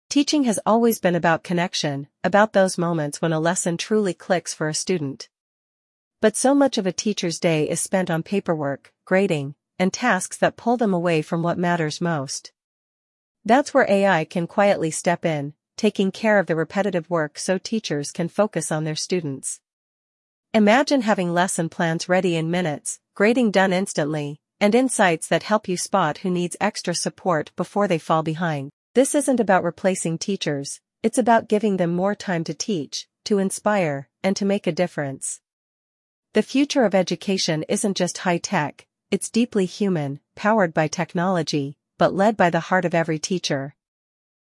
Teaching has always been about connection, about those moments when a lesson truly clicks for a student. But so much of a teacher's day is spent on paperwork, grading, and tasks that pull them away from what matters most. That's where AI can quietly step in, taking care of the repetitive work so teachers can focus on their students. Imagine having lesson plans ready in minutes, grading done instantly, and insights that help you spot who needs extra support before they fall behind. This isn't about replacing teachers, it's about giving them more time to teach, to inspire, and to make a difference. The future of education isn't just high-tech, it's deeply human, powered by technology, but led by the heart of every teacher.